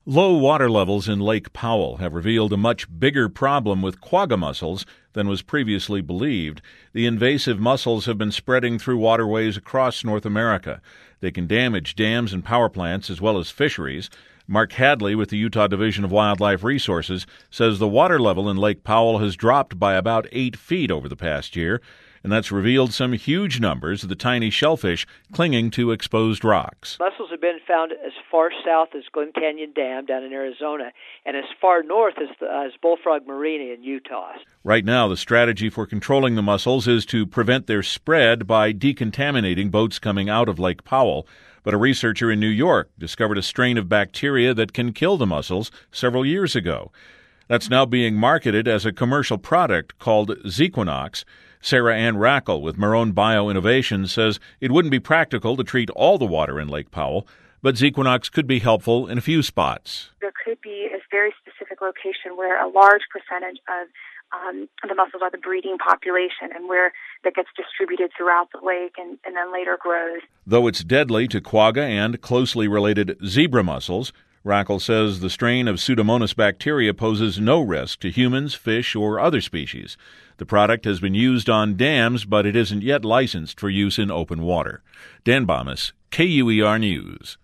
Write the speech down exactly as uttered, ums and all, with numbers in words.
Low water levels in Lake Powell have revealed a much bigger problem with quagga mussels than was previously believed. The invasive mussels have been spreading through waterways across North America. They can damage dams and power plants as well as fisheries. Mark Hadley with the Utah Division of Wildlife Resources says the water level in Lake Powell has dropped by about eight feet over the past year, and that's revealed some huge numbers of the tiny shellfish clinging to exposed rocks. Mussels have been found as far south as Glen Canyon Dam down in Arizona and as far north as, the, as Bullfrog Marina in Utah. Right now, the strategy for controlling the mussels is to prevent their spread by decontaminating boats coming out of Lake Powell. But a researcher in New York discovered a strain of bacteria that can kill the mussels several years ago. That's now being marketed as a commercial product called Zequinox. Sarah Ann Rackle with Marone Bio Innovations says it wouldn't be practical to treat all the water in Lake Powell, but Zequinox could be helpful in a few spots. There could be a very specific location where a large percentage of um, the mussels are the breeding population and where that gets distributed throughout the lake and, and then later grows. Though it's deadly to quagga and closely related zebra mussels, Rackle says the strain of Pseudomonas bacteria poses no risk to humans, fish, or other species. The product has been used on dams, but it isn't yet licensed for use in open water. Dan Bomis, K U E R News.